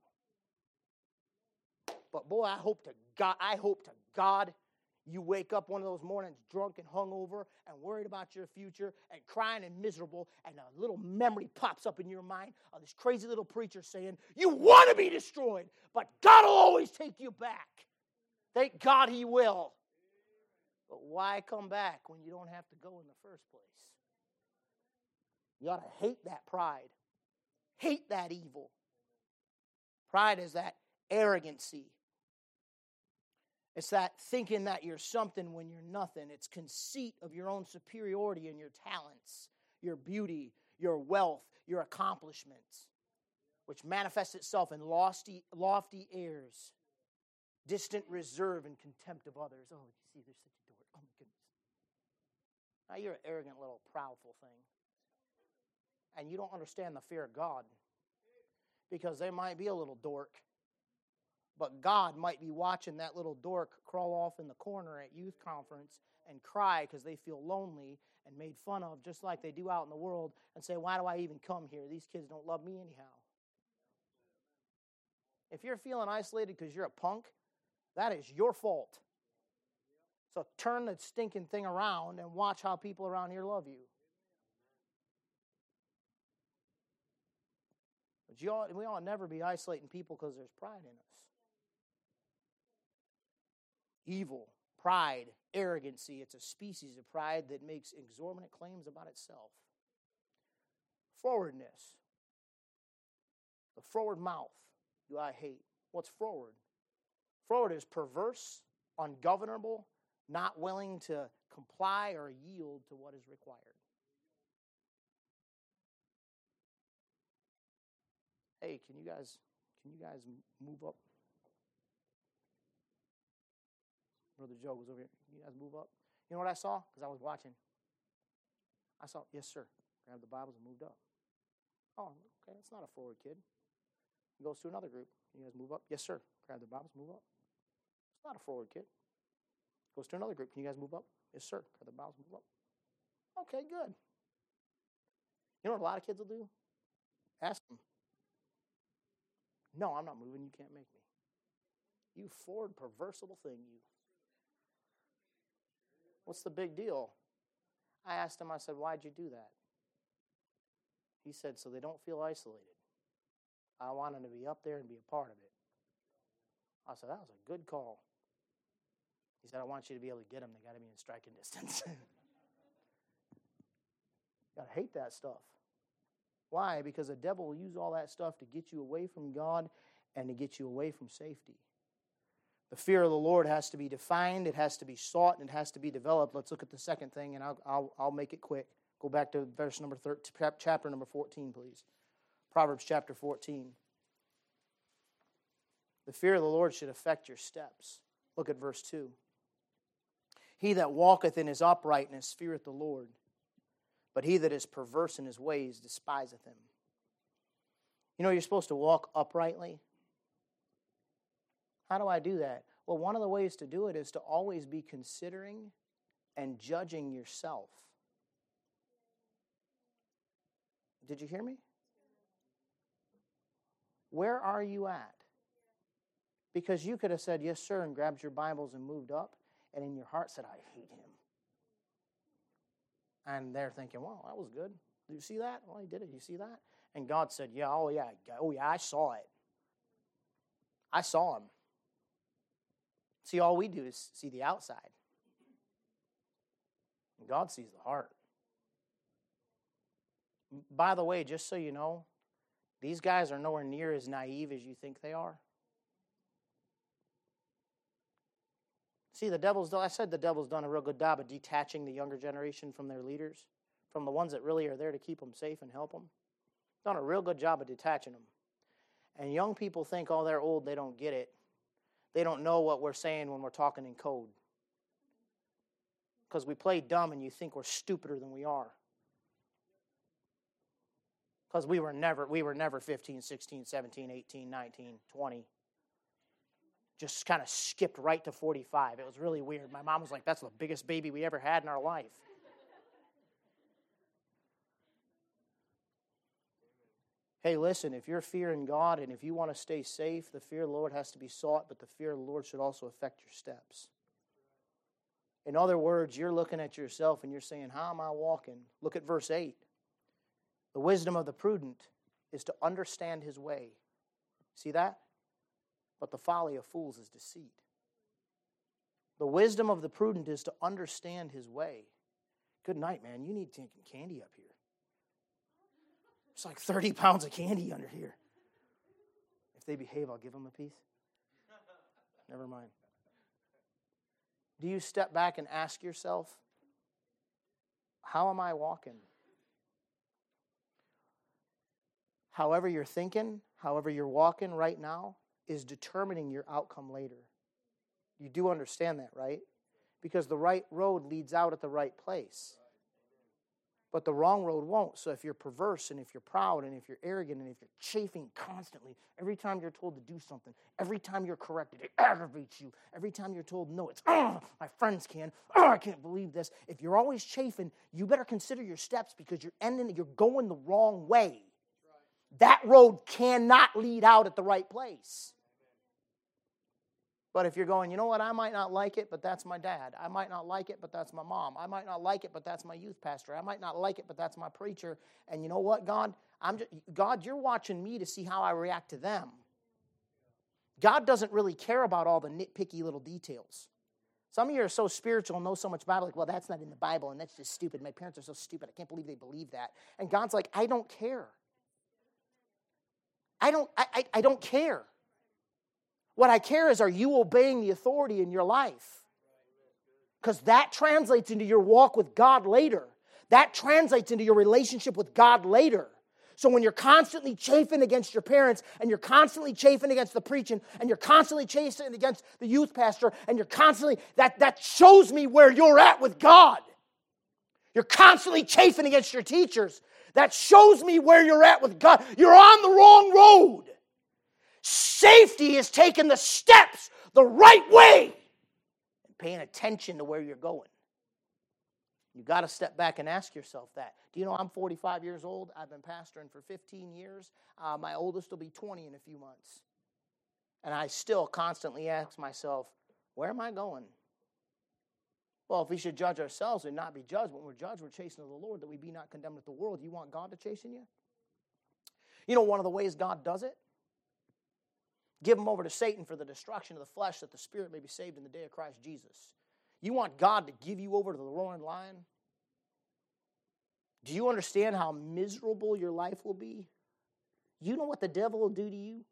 But boy, I hope to God you wake up one of those mornings drunk and hungover and worried about your future and crying and miserable, and a little memory pops up in your mind of this crazy little preacher saying, you want to be destroyed, but God will always take you back. Thank God He will. But why come back when you don't have to go in the first place? You ought to hate that pride. Hate that evil. Pride is that arrogancy. It's that thinking that you're something when you're nothing. It's conceit of your own superiority and your talents, your beauty, your wealth, your accomplishments, which manifests itself in lofty airs, distant reserve and contempt of others. Oh, you see, there's such a dork. Oh, my goodness. Now, you're an arrogant little proudful thing. And you don't understand the fear of God. Because there might be a little dork. But God might be watching that little dork crawl off in the corner at youth conference and cry because they feel lonely and made fun of just like they do out in the world and say, why do I even come here? These kids don't love me anyhow. If you're feeling isolated because you're a punk, that is your fault. So turn the stinking thing around and watch how people around here love you. But we ought to never be isolating people because there's pride in us. Evil, pride, arrogancy, it's a species of pride that makes exorbitant claims about itself. Forwardness. The forward mouth do I hate. What's forward? Forward is perverse, ungovernable, not willing to comply or yield to what is required. Hey, can you guys move up? Brother Joe was over here. Can you guys move up? You know what I saw? Because I was watching. I saw, yes, sir. Grabbed the Bibles and moved up. Oh, okay, that's not a forward kid. He goes to another group. You guys move up? Yes, sir. Grab the Bibles, move up. It's not a forward kid. Goes to another group. Can you guys move up? Yes, sir. Grab the Bibles, move up. Okay, good. You know what a lot of kids will do? Ask them. No, I'm not moving. You can't make me. You forward, perversible thing, you. What's the big deal? I asked him, I said, why'd you do that? He said, so they don't feel isolated. I want them to be up there and be a part of it. I said, that was a good call. He said, I want you to be able to get them. They got to be in striking distance. You got to hate that stuff. Why? Because the devil will use all that stuff to get you away from God and to get you away from safety. The fear of the Lord has to be defined, it has to be sought, and it has to be developed. Let's look at the second thing, and I'll make it quick. Go back to verse number 13, chapter number 14, please. Proverbs chapter 14. The fear of the Lord should affect your steps. Look at verse 2. He that walketh in his uprightness feareth the Lord, but he that is perverse in his ways despiseth him. You know you're supposed to walk uprightly? How do I do that? Well, one of the ways to do it is to always be considering and judging yourself. Did you hear me? Where are you at? Because you could have said, yes, sir, and grabbed your Bibles and moved up, and in your heart said, I hate him. And they're thinking, well, that was good. Did you see that? Well, he did it. You see that? And God said, yeah, oh, yeah, I saw it. I saw him. See, all we do is see the outside. And God sees the heart. By the way, just so you know, these guys are nowhere near as naive as you think they are. See, I said the devil's done a real good job of detaching the younger generation from their leaders, from the ones that really are there to keep them safe and help them. Done a real good job of detaching them. And young people think, oh, they're old, they don't get it. They don't know what we're saying when we're talking in code. Because we play dumb and you think we're stupider than we are. Because we were never 15, 16, 17, 18, 19, 20. Just kind of skipped right to 45. It was really weird. My mom was like, that's the biggest baby we ever had in our life. Hey, listen, if you're fearing God and if you want to stay safe, the fear of the Lord has to be sought, but the fear of the Lord should also affect your steps. In other words, you're looking at yourself and you're saying, how am I walking? Look at verse 8. The wisdom of the prudent is to understand his way. See that? But the folly of fools is deceit. The wisdom of the prudent is to understand his way. Good night, man. You need taking candy up here. It's like 30 pounds of candy under here. If they behave, I'll give them a piece. Never mind. Do you step back and ask yourself, how am I walking? However you're thinking, however you're walking right now is determining your outcome later. You do understand that, right? Because the right road leads out at the right place. But the wrong road won't. So if you're perverse and if you're proud and if you're arrogant and if you're chafing constantly, every time you're told to do something, every time you're corrected, it aggravates you. Every time you're told no, it's, my friends can. I can't believe this. If you're always chafing, you better consider your steps because you're going the wrong way. That road cannot lead out at the right place. But if you're going, you know what, I might not like it, but that's my dad. I might not like it, but that's my mom. I might not like it, but that's my youth pastor. I might not like it, but that's my preacher. And you know what, God? God, you're watching me to see how I react to them. God doesn't really care about all the nitpicky little details. Some of you are so spiritual and know so much Bible, like, well, that's not in the Bible, and that's just stupid. My parents are so stupid. I can't believe they believe that. And God's like, I don't care. I don't care. What I care is, are you obeying the authority in your life? Because that translates into your walk with God later. That translates into your relationship with God later. So when you're constantly chafing against your parents, and you're constantly chafing against the preaching, and you're constantly chafing against the youth pastor, and you're constantly, that shows me where you're at with God. You're constantly chafing against your teachers. That shows me where you're at with God. You're on the wrong road. Safety is taking the steps the right way and paying attention to where you're going. You've got to step back and ask yourself that. Do you know I'm 45 years old? I've been pastoring for 15 years. My oldest will be 20 in a few months. And I still constantly ask myself, where am I going? Well, if we should judge ourselves and not be judged, when we're judged, we're chastened of the Lord, that we be not condemned with the world. You want God to chasten you? You know one of the ways God does it? Give them over to Satan for the destruction of the flesh, that the spirit may be saved in the day of Christ Jesus. You want God to give you over to the roaring lion? Do you understand how miserable your life will be? You know what the devil will do to you?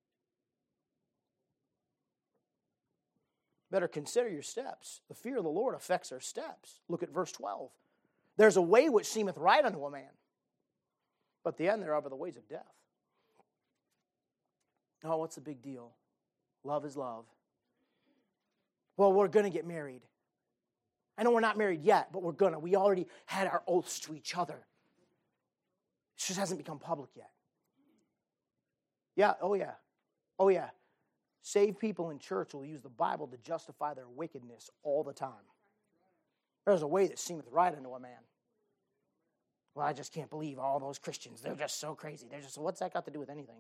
Better consider your steps. The fear of the Lord affects our steps. Look at verse 12. There's a way which seemeth right unto a man, but the end thereof are the ways of death. Oh, what's the big deal? Love is love. Well, we're going to get married. I know we're not married yet, but we're going to. We already had our oaths to each other. It just hasn't become public yet. Yeah, oh yeah. Oh yeah. Saved people in church will use the Bible to justify their wickedness all the time. There's a way that seemeth right unto a man. Well, I just can't believe all those Christians. They're just so crazy. What's that got to do with anything?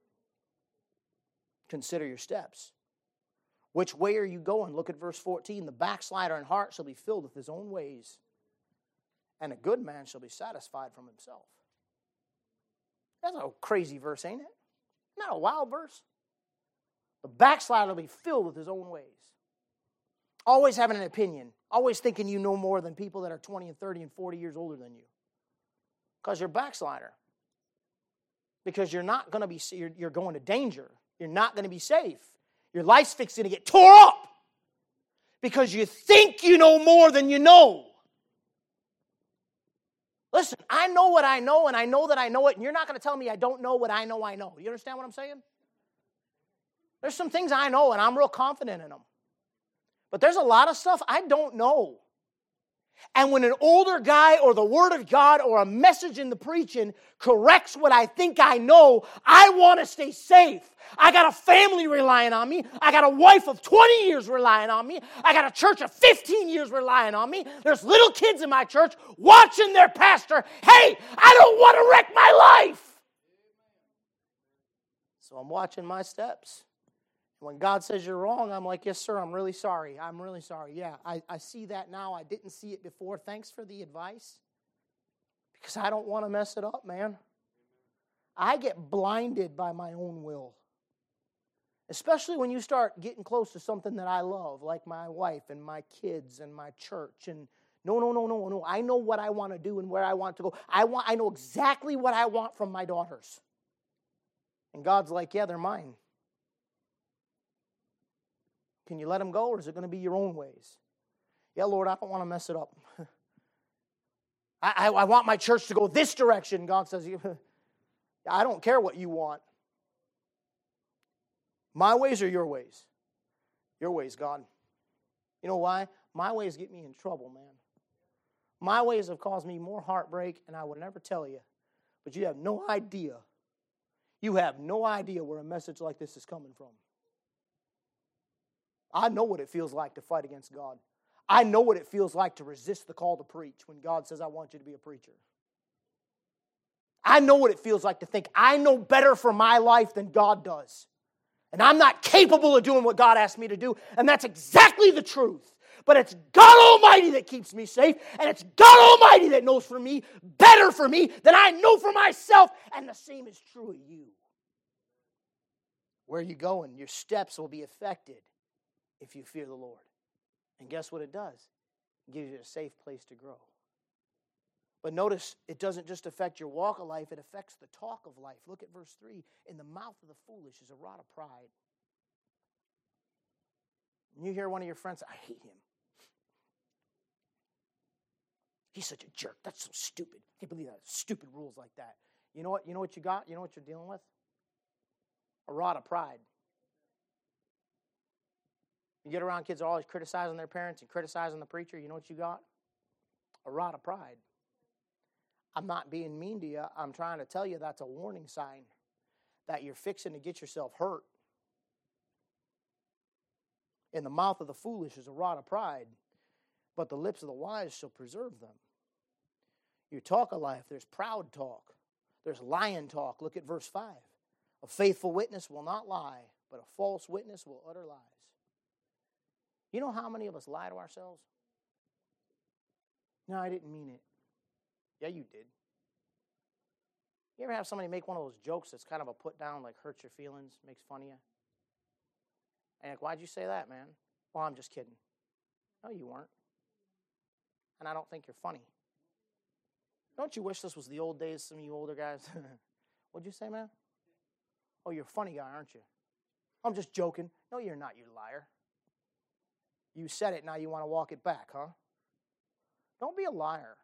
Consider your steps. Which way are you going? Look at verse 14. The backslider in heart shall be filled with his own ways, and a good man shall be satisfied from himself. That's a crazy verse, ain't it? Not a wild verse. The backslider will be filled with his own ways. Always having an opinion. Always thinking you know more than people that are 20 and 30 and 40 years older than you. Because you're a backslider. Because you're not going to be, you're going to danger. You're not going to be safe. Your life's fixing to get tore up. Because you think you know more than you know. Listen, I know what I know, and I know that I know it, and you're not going to tell me I don't know what I know I know. You understand what I'm saying? There's some things I know, and I'm real confident in them. But there's a lot of stuff I don't know. And when an older guy or the Word of God or a message in the preaching corrects what I think I know, I want to stay safe. I got a family relying on me. I got a wife of 20 years relying on me. I got a church of 15 years relying on me. There's little kids in my church watching their pastor. Hey, I don't want to wreck my life. So I'm watching my steps. When God says you're wrong, I'm like, yes, sir, I'm really sorry. I'm really sorry. Yeah, I see that now. I didn't see it before. Thanks for the advice. Because I don't want to mess it up, man. I get blinded by my own will. Especially when you start getting close to something that I love, like my wife and my kids and my church. And no. I know what I want to do and where I want to go. I know exactly what I want from my daughters. And God's like, yeah, they're mine. Can you let them go, or is it going to be your own ways? Yeah, Lord, I don't want to mess it up. I want my church to go this direction. God says, I don't care what you want. My ways or your ways? Your ways, God. You know why? My ways get me in trouble, man. My ways have caused me more heartbreak, and I would never tell you. But you have no idea. You have no idea where a message like this is coming from. I know what it feels like to fight against God. I know what it feels like to resist the call to preach when God says, I want you to be a preacher. I know what it feels like to think I know better for my life than God does. And I'm not capable of doing what God asked me to do. And that's exactly the truth. But it's God Almighty that keeps me safe. And it's God Almighty that knows for me, better for me, than I know for myself. And the same is true of you. Where you going, your steps will be affected if you fear the Lord. And guess what it does? It gives you a safe place to grow. But notice, it doesn't just affect your walk of life, it affects the talk of life. Look at verse 3. In the mouth of the foolish is a rod of pride. And you hear one of your friends, I hate him. He's such a jerk. That's so stupid. I can't believe that. Stupid rules like that. You know what? You know what you got? You know what you're dealing with? A rod of pride. You get around kids that are always criticizing their parents and criticizing the preacher. You know what you got? A rod of pride. I'm not being mean to you. I'm trying to tell you that's a warning sign that you're fixing to get yourself hurt. In the mouth of the foolish is a rod of pride, but the lips of the wise shall preserve them. You talk of life, there's proud talk. There's lying talk. Look at verse 5. A faithful witness will not lie, but a false witness will utter lies. You know how many of us lie to ourselves? No, I didn't mean it. Yeah, you did. You ever have somebody make one of those jokes that's kind of a put down, like hurts your feelings, makes fun of you? And like, why'd you say that, man? Well, I'm just kidding. No, you weren't. And I don't think you're funny. Don't you wish this was the old days, some of you older guys? What'd you say, man? Oh, you're a funny guy, aren't you? I'm just joking. No, you're not, you liar. You said it, now you want to walk it back, huh? Don't be a liar.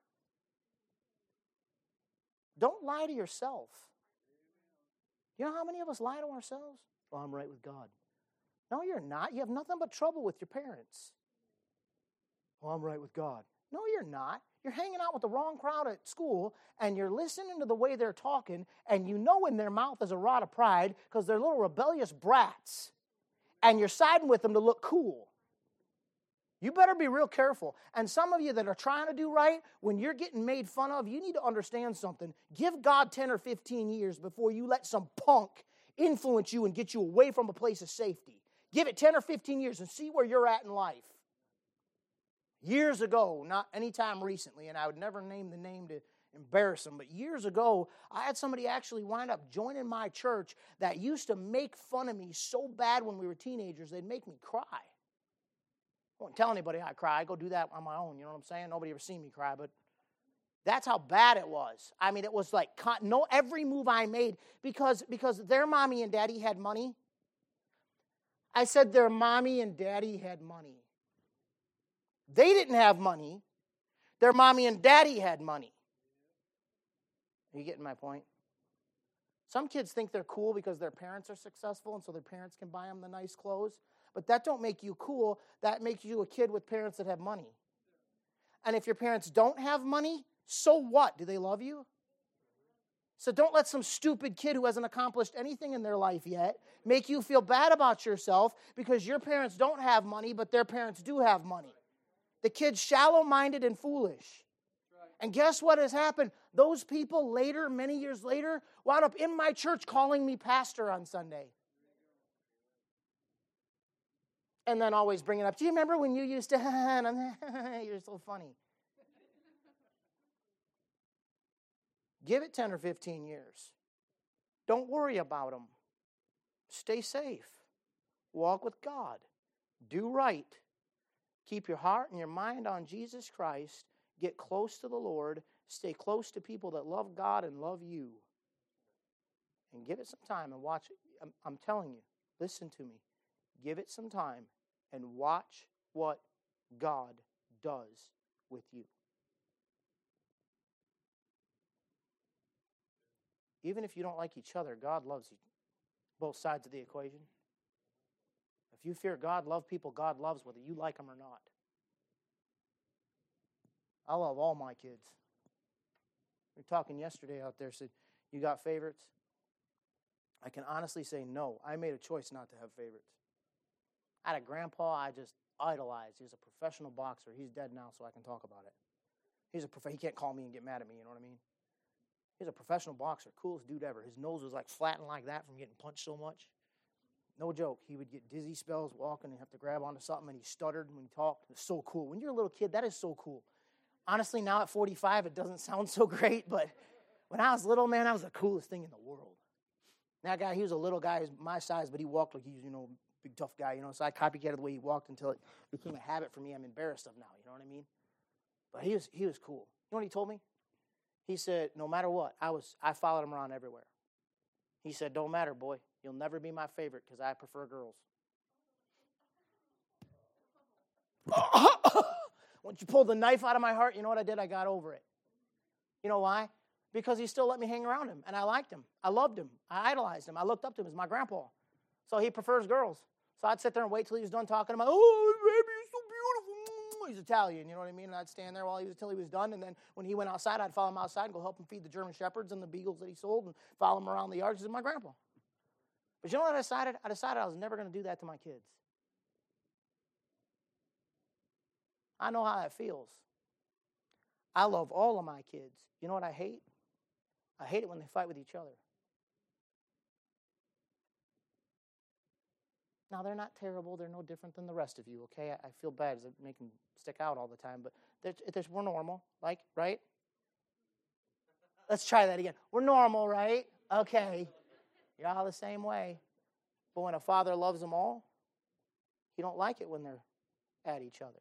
Don't lie to yourself. You know how many of us lie to ourselves? Well, I'm right with God. No, you're not. You have nothing but trouble with your parents. Well, I'm right with God. No, you're not. You're hanging out with the wrong crowd at school, and you're listening to the way they're talking, and you know in their mouth is a rod of pride because they're little rebellious brats, and you're siding with them to look cool. You better be real careful. And some of you that are trying to do right, when you're getting made fun of, you need to understand something. Give God 10 or 15 years before you let some punk influence you and get you away from a place of safety. Give it 10 or 15 years and see where you're at in life. Years ago, not anytime recently, and I would never name the name to embarrass them, but years ago, I had somebody actually wind up joining my church that used to make fun of me so bad when we were teenagers, they'd make me cry. I won't tell anybody I cry. I go do that on my own, you know what I'm saying? Nobody ever seen me cry, but that's how bad it was. I mean, it was like every move I made, because their mommy and daddy had money. I said their mommy and daddy had money. They didn't have money. Their mommy and daddy had money. Are you getting my point? Some kids think they're cool because their parents are successful and so their parents can buy them the nice clothes. But that don't make you cool. That makes you a kid with parents that have money. And if your parents don't have money, so what? Do they love you? So don't let some stupid kid who hasn't accomplished anything in their life yet make you feel bad about yourself because your parents don't have money, but their parents do have money. The kid's shallow-minded and foolish. And guess what has happened? Those people later, many years later, wound up in my church calling me pastor on Sunday. And then always bringing up, do you remember when you used to, and you're so funny. Give it 10 or 15 years. Don't worry about them. Stay safe. Walk with God. Do right. Keep your heart and your mind on Jesus Christ. Get close to the Lord. Stay close to people that love God and love you. And give it some time and watch it. I'm telling you, listen to me. Give it some time and watch what God does with you. Even if you don't like each other, God loves you. Both sides of the equation. If you fear God, love people God loves, whether you like them or not. I love all my kids. We were talking yesterday out there, said, you got favorites? I can honestly say no. I made a choice not to have favorites. I had a grandpa I just idolized. He was a professional boxer. He's dead now, so I can talk about it. He can't call me and get mad at me, you know what I mean? He's a professional boxer, coolest dude ever. His nose was like flattened like that from getting punched so much. No joke. He would get dizzy spells walking and have to grab onto something, and he stuttered when he talked. It was so cool. When you're a little kid, that is so cool. Honestly, now at 45, it doesn't sound so great, but when I was little, man, that was the coolest thing in the world. That guy, he was a little guy, he was my size, but he walked like he was, big tough guy, so I copycatted the way he walked until it became a habit for me. I'm embarrassed of now, you know what I mean? But he was cool. You know what he told me? He said, no matter what, I followed him around everywhere. He said, don't matter, boy. You'll never be my favorite because I prefer girls. Once you pulled the knife out of my heart, you know what I did? I got over it. You know why? Because he still let me hang around him, and I liked him. I loved him. I idolized him. I looked up to him as my grandpa. So he prefers girls. So I'd sit there and wait till he was done talking to him. Oh, baby, you're so beautiful. He's Italian, you know what I mean? And I'd stand there until he was done, and then when he went outside, I'd follow him outside and go help him feed the German Shepherds and the beagles that he sold and follow him around the yard. This is my grandpa. But you know what I decided? I decided I was never going to do that to my kids. I know how that feels. I love all of my kids. You know what I hate? I hate it when they fight with each other. Now, they're not terrible. They're no different than the rest of you, okay? I feel bad as I make them stick out all the time, but we're normal, right? Let's try that again. We're normal, right? Okay. You're all the same way. But when a father loves them all, he don't like it when they're at each other.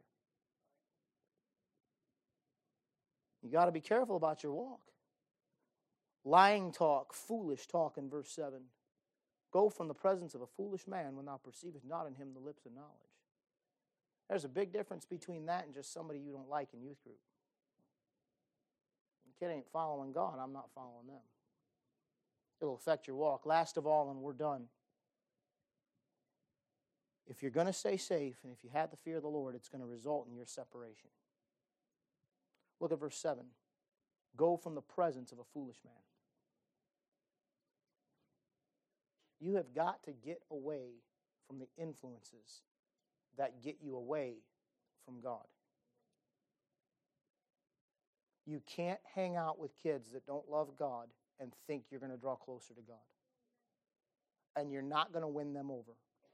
You got to be careful about your walk. Lying talk, foolish talk in verse 7. Go from the presence of a foolish man when thou perceivest not in him the lips of knowledge. There's a big difference between that and just somebody you don't like in youth group. The kid ain't following God, I'm not following them. It'll affect your walk. Last of all, and we're done. If you're going to stay safe and if you have the fear of the Lord, it's going to result in your separation. Look at verse 7. Go from the presence of a foolish man. You have got to get away from the influences that get you away from God. You can't hang out with kids that don't love God and think you're going to draw closer to God. And you're not going to win them over.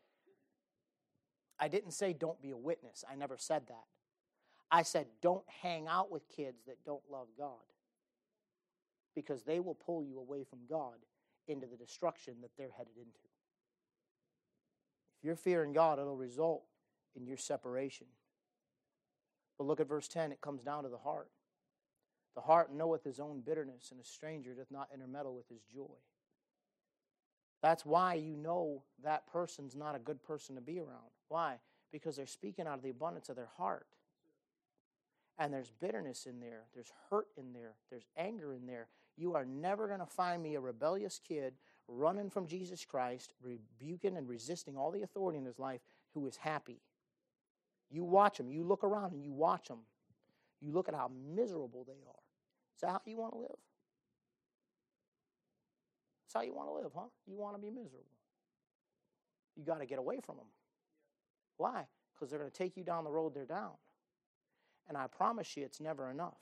I didn't say don't be a witness. I never said that. I said don't hang out with kids that don't love God. Because they will pull you away from God into the destruction that they're headed into. If you're fearing God, it'll result in your separation. But look at verse 10. It comes down to the heart. The heart knoweth his own bitterness, and a stranger doth not intermeddle with his joy. That's why you know that person's not a good person to be around. Why? Because they're speaking out of the abundance of their heart. And there's bitterness in there. There's hurt in there. There's anger in there. You are never going to find me a rebellious kid running from Jesus Christ, rebuking and resisting all the authority in his life, who is happy. You watch them. You look around and you watch them. You look at how miserable they are. Is that how you want to live? That's how you want to live, huh? You want to be miserable. You got to get away from them. Why? Because they're going to take you down the road they're down. And I promise you, it's never enough.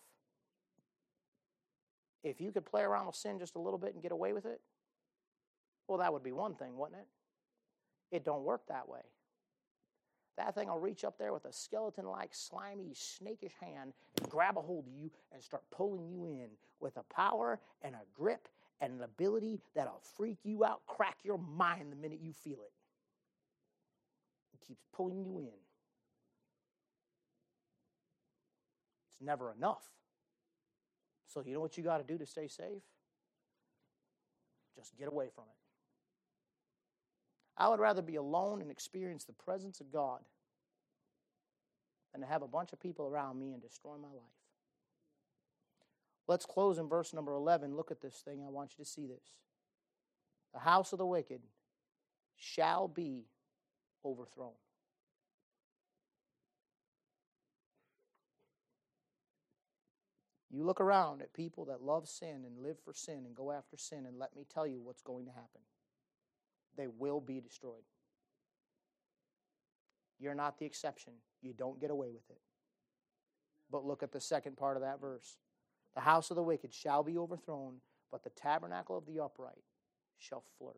If you could play around with sin just a little bit and get away with it, well, that would be one thing, wouldn't it? It don't work that way. That thing will reach up there with a skeleton-like, slimy, snakish hand and grab a hold of you and start pulling you in with a power and a grip and an ability that'll freak you out, crack your mind the minute you feel it. It keeps pulling you in. It's never enough. So you know what you got to do to stay safe? Just get away from it. I would rather be alone and experience the presence of God than to have a bunch of people around me and destroy my life. Let's close in verse number 11. Look at this thing. I want you to see this. The house of the wicked shall be overthrown. You look around at people that love sin and live for sin and go after sin, and let me tell you what's going to happen. They will be destroyed. You're not the exception. You don't get away with it. But look at the second part of that verse. The house of the wicked shall be overthrown, but the tabernacle of the upright shall flourish.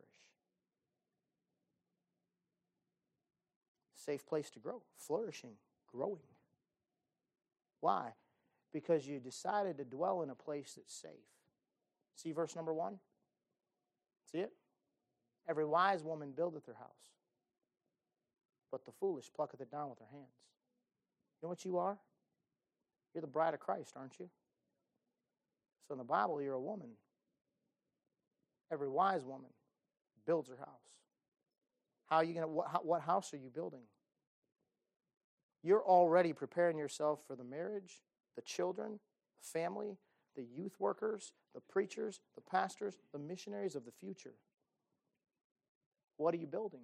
Safe place to grow. Flourishing, growing. Why? Because you decided to dwell in a place that's safe. See verse number 1? See it? Every wise woman buildeth her house, but the foolish plucketh it down with her hands. You know what you are? You're the bride of Christ, aren't you? So in the Bible, you're a woman. Every wise woman builds her house. How are you going to? What house are you building? You're already preparing yourself for the marriage, the children, the family, the youth workers, the preachers, the pastors, the missionaries of the future. What are you building?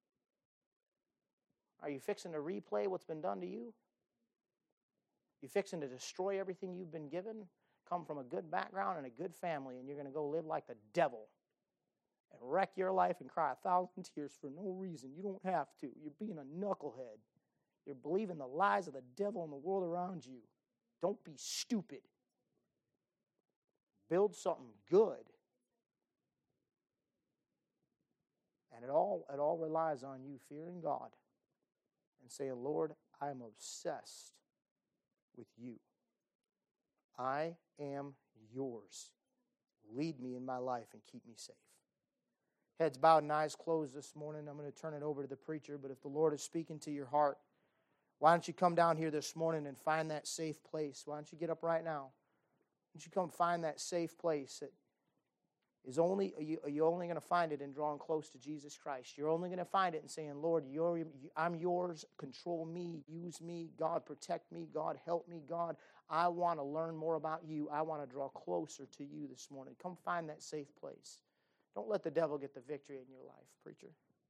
Are you fixing to replay what's been done to you? You fixing to destroy everything you've been given? Come from a good background and a good family, and you're going to go live like the devil and wreck your life and cry 1,000 tears for no reason. You don't have to. You're being a knucklehead. You're believing the lies of the devil and the world around you. Don't be stupid. Build something good. And it all relies on you fearing God and saying, Lord, I'm obsessed with you. I am yours. Lead me in my life and keep me safe. Heads bowed and eyes closed this morning. I'm going to turn it over to the preacher, but if the Lord is speaking to your heart, why don't you come down here this morning and find that safe place? Why don't you get up right now? Why don't you come find that safe place that is only, you're only going to find it in drawing close to Jesus Christ. You're only going to find it in saying, Lord, I'm yours. Control me. Use me. God, protect me. God, help me. God, I want to learn more about you. I want to draw closer to you this morning. Come find that safe place. Don't let the devil get the victory in your life, preacher.